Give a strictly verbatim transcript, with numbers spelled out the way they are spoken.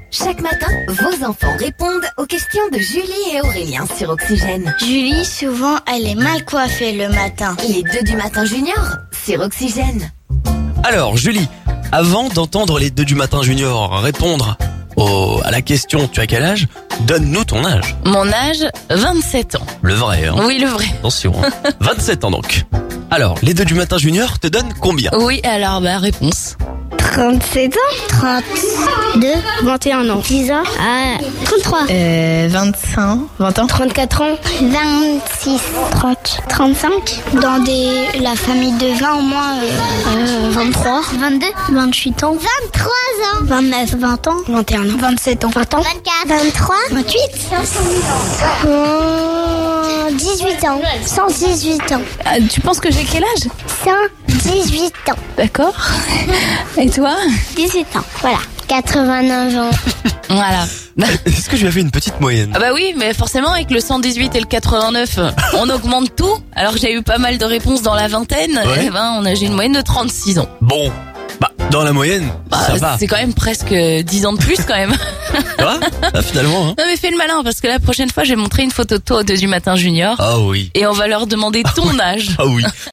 Chaque matin, vos enfants répondent aux questions de Julie et Aurélien sur Oxygène. Julie, souvent, elle est mal coiffée le matin. Les deux du matin junior sur Oxygène. Alors, Julie, avant d'entendre les deux du matin junior répondre au, à la question « Tu as quel âge ?», donne-nous ton âge. Mon âge, vingt-sept ans. Le vrai, hein. Oui, le vrai. Attention, hein. vingt-sept ans donc. Alors, les deux du matin junior te donnent combien ? Oui, alors, bah, réponse. trente-sept ans. trente-deux. vingt et un ans. dix ans. Ah, trente-trois. Euh, vingt-cinq, vingt ans. trente-quatre ans. vingt-six. trente. trente-cinq. Dans des, la famille de vingt au moins, euh, euh, vingt-trois. vingt-deux. vingt-huit ans. vingt-trois ans. vingt-neuf. vingt ans. vingt et un ans. vingt-sept ans. vingt ans. vingt-quatre. vingt-trois. vingt-huit. Euh, dix-huit ans. cent dix-huit ans. Ah, tu penses que j'ai quel âge ? cent dix-huit ans. D'accord. Et toi ? dix-huit ans. Voilà. quatre-vingt-neuf ans. Voilà. Est-ce que je lui as fait une petite moyenne ? Ah bah oui, mais forcément avec le cent dix-huit et le quatre-vingt-neuf, on augmente tout. Alors que j'ai eu pas mal de réponses dans la vingtaine, Ouais. eh ben on a j'ai une moyenne de trente-six ans. Bon, bah dans la moyenne, Bah, ça va. c'est quand même presque dix ans de plus quand même. Ça va ah, finalement, hein. Non mais fais le malin parce que la prochaine fois je vais montrer une photo de toi au deux du matin junior Ah oui, et on va leur demander ton âge. ah oui.